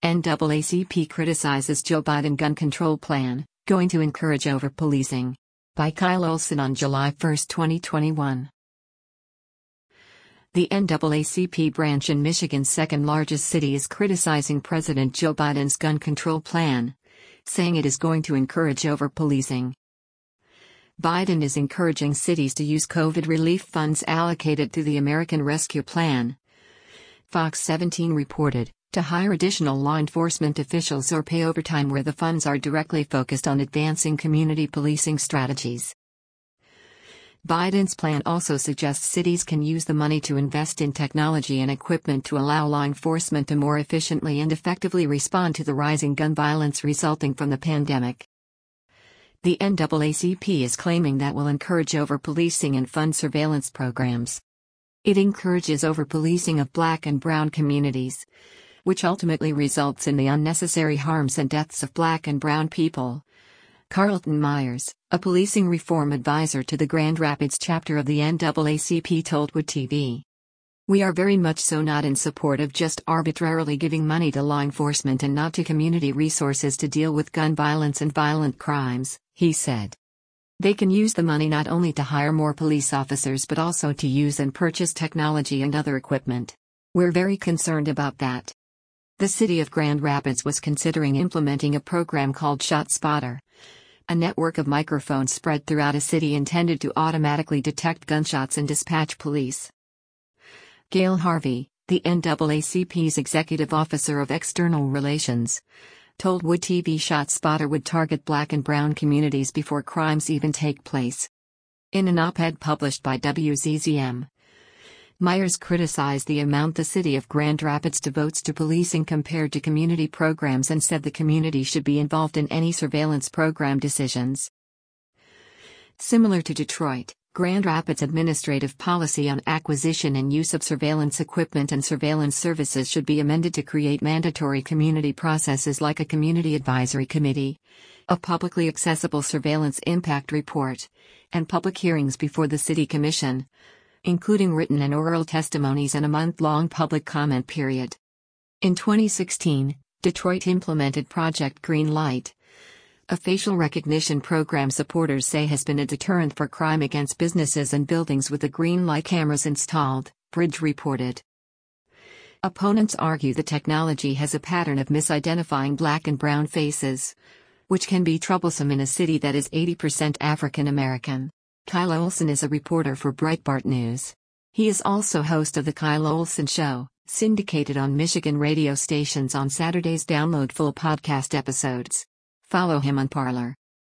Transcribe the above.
NAACP criticizes Joe Biden gun control plan, going to encourage over-policing. By Kyle Olson on July 1, 2021. The NAACP branch in Michigan's second-largest city is criticizing President Joe Biden's gun control plan, saying it is going to encourage over-policing. Biden is encouraging cities to use COVID relief funds allocated through the American Rescue Plan, Fox 17 reported, to hire additional law enforcement officials or pay overtime where the funds are directly focused on advancing community policing strategies. Biden's plan also suggests cities can use the money to invest in technology and equipment to allow law enforcement to more efficiently and effectively respond to the rising gun violence resulting from the pandemic. The NAACP is claiming that will encourage over-policing and fund surveillance programs. It encourages over-policing of Black and brown communities, which ultimately results in the unnecessary harms and deaths of Black and brown people. Carlton Myers, a policing reform advisor to the Grand Rapids chapter of the NAACP, told Wood TV. "We are very much so not in support of just arbitrarily giving money to law enforcement and not to community resources to deal with gun violence and violent crimes," he said. "They can use the money not only to hire more police officers but also to use and purchase technology and other equipment. We're very concerned about that." The city of Grand Rapids was considering implementing a program called ShotSpotter, a network of microphones spread throughout a city intended to automatically detect gunshots and dispatch police. Gail Harvey, the NAACP's executive officer of external relations, told Wood TV ShotSpotter would target Black and brown communities before crimes even take place. In an op-ed published by WZZM, Myers criticized the amount the city of Grand Rapids devotes to policing compared to community programs and said the community should be involved in any surveillance program decisions. Similar to Detroit, Grand Rapids' administrative policy on acquisition and use of surveillance equipment and surveillance services should be amended to create mandatory community processes like a community advisory committee, a publicly accessible surveillance impact report, and public hearings before the city commission, including written and oral testimonies and a month-long public comment period. In 2016, Detroit implemented Project Green Light, a facial recognition program supporters say has been a deterrent for crime against businesses and buildings with the green light cameras installed, Bridge reported. Opponents argue the technology has a pattern of misidentifying Black and brown faces, which can be troublesome in a city that is 80% African American. Kyle Olson is a reporter for Breitbart News. He is also host of The Kyle Olson Show, syndicated on Michigan radio stations on Saturdays. Download full podcast episodes. Follow him on Parler.